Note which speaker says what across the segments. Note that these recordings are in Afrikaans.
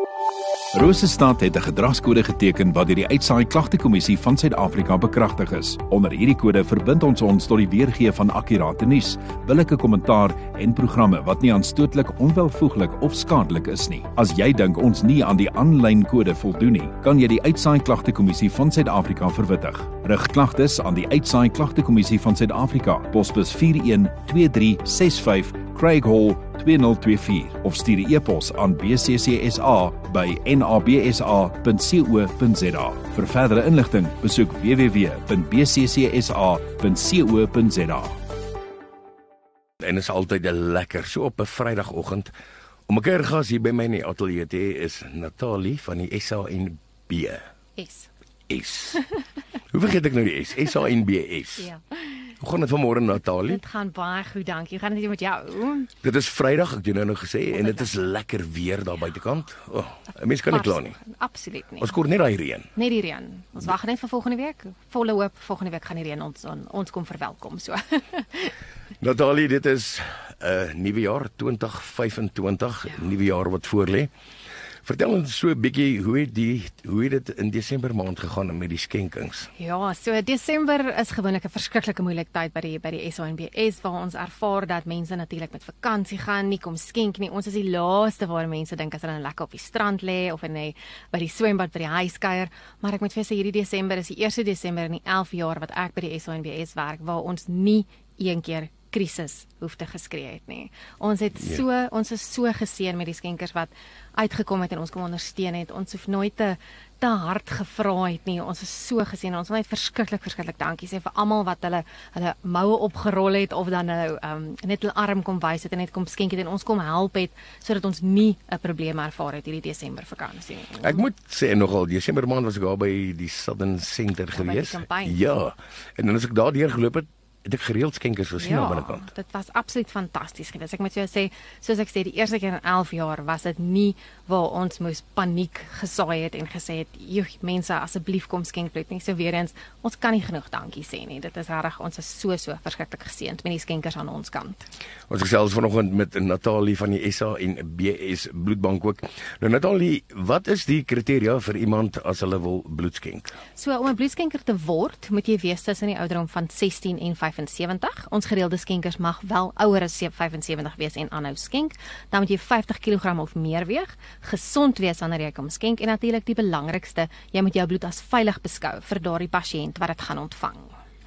Speaker 1: Rosestad het 'n gedragskode geteken wat deur die Uitsaai Klagtekommissie van Suid-Afrika bekragtig is. Onder hierdie kode verbind ons tot die weergee van akkurate nuus, billike kommentaar en programme wat nie aanstootlik, onwelvoeglik of skadelik is nie. As jy dink ons nie aan die aanlyn kode voldoen nie, kan jy die Uitsaai Klagtekommissie van Suid-Afrika verwittig. Rig klagtes aan die Uitsaai Klagtekommissie van Suid-Afrika, posbus 412365 Craig Hall 2024 of stuur 'n e-pos aan bccsa@nabsa.co.za. Vir verdere inligting, besoek www.bccsa.co.za.
Speaker 2: En is altyd lekker so op 'n Vrydagoggend om 'n keer gas hier by my in die ateljee te hê is Natalie van die SANB. S. Hoe vergeet ek nou die S? SANBS.
Speaker 3: Ja.
Speaker 2: Hoe gaan dit vanmôre, Natalie?
Speaker 3: Dit gaan baie goed, dankie. Hoe gaan dit met jou?
Speaker 2: Dit is Vrydag, ek het jou nou gesê, en dit is lekker weer daar buitekant. 'n Mens kan nie kla nie.
Speaker 3: Absoluut nie.
Speaker 2: Ons kort net daai reën.
Speaker 3: Net die reën. Ons wag net vir volgende week. Volle hoop, volgende week gaan die reën ons kom verwelkom so.
Speaker 2: Natalie, dit is 'n nuwe jaar 2025, nuwe jaar wat voorlê. Vertel ons so 'n bietjie hoe het dit in Desember maand gegaan met die skenkings?
Speaker 3: Ja, so Desember is gewoonlik 'n verskriklike moeilike tyd by die SANBS waar ons ervaar dat mense natuurlik met vakansie gaan, nie kom skenk nie. Ons is die laaste waar mense dink as hulle lekker op die strand lê of by die swembad by die huiskuier. Maar ek moet vir julle sê hierdie Desember is die eerste Desember in die 11 jaar wat ek by die SANBS werk waar ons nie een keer krisis hoef te geskree het nie. Ons is so geseën met die skenkers wat uitgekom het en ons kom ondersteun het. Ons hoef nooit te hard gevra het nie. Ons is so geseën. Ons wil net verskriklik dankie sê vir almal wat hulle moue opgerol het of dan nou net hulle arm kom wys het en net kom skenk het en ons kom help het sodat ons nie 'n probleem ervaar het hierdie Desember vakansie nie.
Speaker 2: Ek moet sê nogal Desember maand was ek daar by die Southern Center gewees. Ja. En dan as ek daar deur geloop het ek gereeld skenkers gesien aan binnekant.
Speaker 3: Dit was absoluut fantasties geweest. Ek moet jou sê, soos ek sê, die eerste keer in 11 jaar was dit nie waar ons moes paniek gesaai het en gesê het, "Joe, mense, asseblief kom skenk bloed nie." So weer eens, ons kan nie genoeg dankie sê nie. Dit is reg, ons is so verskriklik geseënd met die skenkers aan ons kant.
Speaker 2: Ons gesels vanoggend met Natalie van die SANBS Bloedbank ook. Nou Natalie, wat is die kriteria vir iemand as hulle wil bloed skenk?
Speaker 3: So om 'n bloedskenker te word, moet jy wees tussen die ouderdom van 16 en 75. Ons gereelde skenkers mag wel ouer as 75 wees en aanhou skenk. Dan moet jy 50 kg of meer weeg, gesond wees wanneer jy kom skenk en natuurlik die belangrikste, jy moet jou bloed as veilig beskou vir daardie pasiënt wat dit gaan ontvang.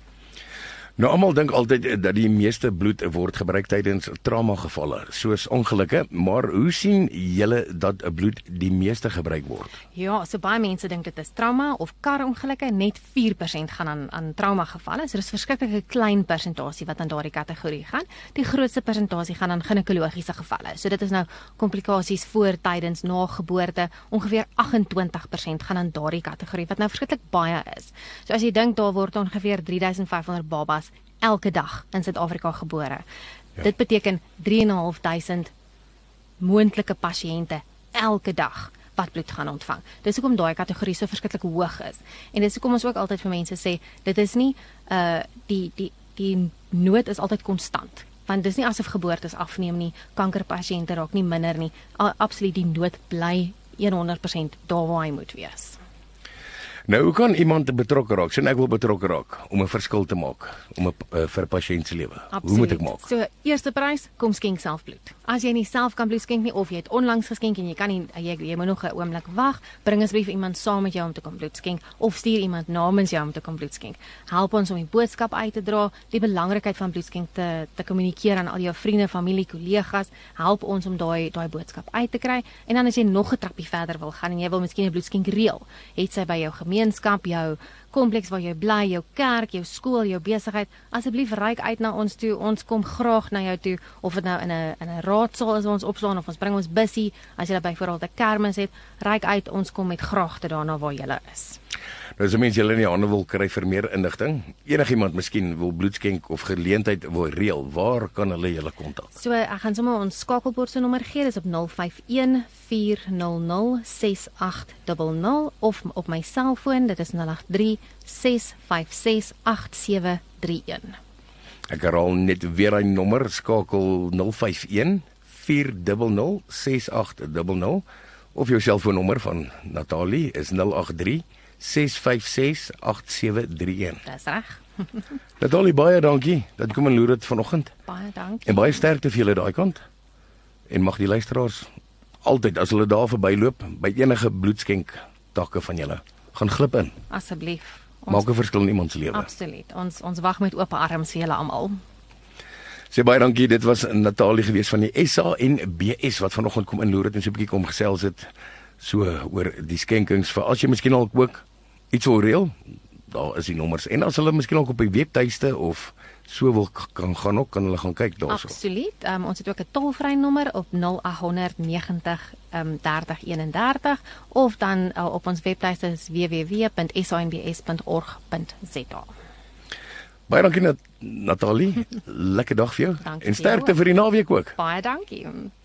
Speaker 2: Nou almal dink altyd dat die meeste bloed word gebruik tydens traumagevalle, soos ongelukke, maar hoe sien julle dat 'n bloed die meeste gebruik word?
Speaker 3: Ja, so baie mense dink dit is trauma of karongelukke, net 4% gaan aan traumagevalle. So dis 'n verskriklike klein persentasie wat aan daardie kategorie gaan. Die grootste persentasie gaan aan ginekologiese gevalle. So dit is nou komplikasies voor, tydens, na geboorte. Ongeveer 28% gaan aan daardie kategorie wat nou verskriklik baie is. So as jy dink daar word ongeveer 3500 babas elke dag in Suid-Afrika gebore. Ja. Dit beteken 3.500 moontlike pasiënte elke dag wat bloed gaan ontvang. Dis hoekom daai kategorie so verskriklik hoog is. En dis hoekom ons ook altyd vir mense sê, dit is nie die nood is altyd konstant. Want dis nie asof geboortes afneem nie, kankerpasiënte raak nie minder nie. Absoluut die nood bly 100% daar waar hy moet wees.
Speaker 2: Nou, hoe kan iemand betrokke raak? Sien ek wil betrokke raak om 'n verskil te maak vir 'n pasiënt se lewe. Hoe moet ek maak?
Speaker 3: So, eerste prys, kom skenk self bloed. As jy nie self kan bloed skenk nie of jy het onlangs geskenk en jy kan nie jy moet nog 'n oomblik wag, bring asseblief iemand saam met jou om te kom bloed skenk of stuur iemand namens jou om te kom bloed skenk. Help ons om die boodskap uit te dra, die belangrikheid van bloedskenk te kommunikeer aan al jou vriende, familie, kollegas. Help ons om daai boodskap uit te kry. En dan as jy nog 'n trappie verder wil gaan en jy wil miskien 'n bloedskenk reël, het sy by jou gemeenskap, jou kompleks waar jy bly, jou kerk, jou skool, jou besigheid, asseblief reik uit na ons toe. Ons kom graag na jou toe, of dit nou in 'n raadsaal is waar ons opslaan of ons bring ons bussie, as jy byvoorbeeld 'n kermis het, reik uit, ons kom met graagte daarna waar jy is.
Speaker 2: Nou as mense julle in die hande wil kry vir meer inligting, enigiemand miskien wil bloedskenk of geleentheid wil reël, waar kan hulle julle kontak?
Speaker 3: So ek gaan sommer ons skakelbord se nommer gee, dis op 051 400 6800 of op my selfoon, dit is 083 656 8731.
Speaker 2: Ek herhaal net weer die nommer, skakel 051 400 6800 of jou selfoonnommer van Natalie is 083 656 8731.
Speaker 3: Dis reg.
Speaker 2: Natalie, baie dankie dat jy kom en loer dit vanoggend.
Speaker 3: Baie dankie.
Speaker 2: En baie sterkte vir julle daai kant. En mag die luisteraars altyd as hulle daar verbyloop by enige bloedskenk takke van julle gaan glip in.
Speaker 3: Asseblief.
Speaker 2: Maak 'n verskil in iemand se lewe.
Speaker 3: Absoluut. Ons wag met oop arms vir julle almal.
Speaker 2: Sê baie dankie. Dit was Natalie gewees van die SANBS wat vanoggend kom inloer het en so 'n bietjie kom gesels het so oor die skenkings vir as jy miskien al ook iets wil reël. Daar is die nommers. En as hulle miskien ook op die webtuiste of so wil kan gaan ook kan hulle gaan kyk daarso.
Speaker 3: Absoluut. Ons het ook 'n tolvrye nommer op 0800 90 30 31 of dan op ons webtuiste is www.sanbs.org.za.
Speaker 2: Baie dankie Natalie. Lekker dag vir jou.
Speaker 3: Dankie
Speaker 2: en sterkte vir die naweek ook.
Speaker 3: Baie dankie.